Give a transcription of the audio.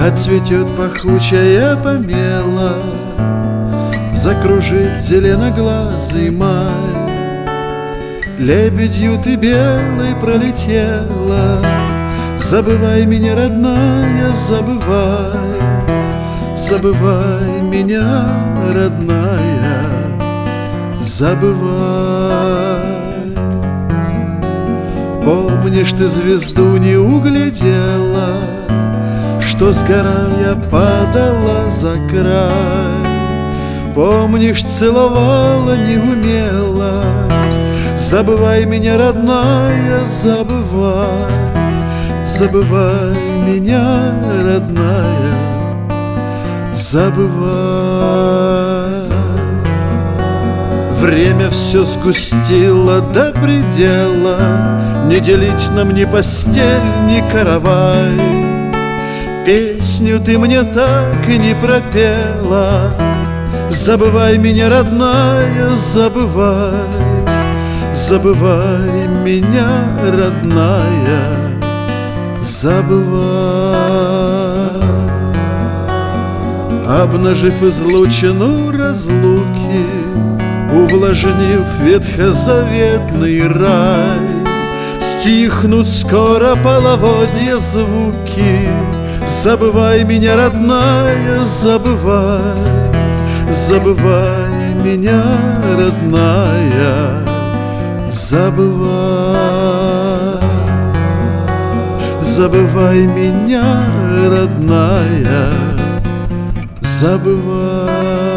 Отцветет пахучая помела, закружит зеленоглазый май. Лебедью ты белой пролетела, забывай меня, родная, забывай. Забывай меня, родная, забывай. Помнишь, ты звезду не углядела, что, сгорая, падала за край? Помнишь, целовала не умела? Забывай меня, родная, забывай. Забывай меня, родная, забывай. Время все сгустило до предела, не делить нам ни постель, ни каравай. Песню ты мне так и не пропела. Забывай меня, родная, забывай. Забывай меня, родная, забывай. Обнажив излучину разлуки, увлажнив ветхозаветный рай, стихнут скоро половодья звуки. Забывай меня, родная, забывай. Забывай меня, родная, забывай. Забывай меня, родная, забывай.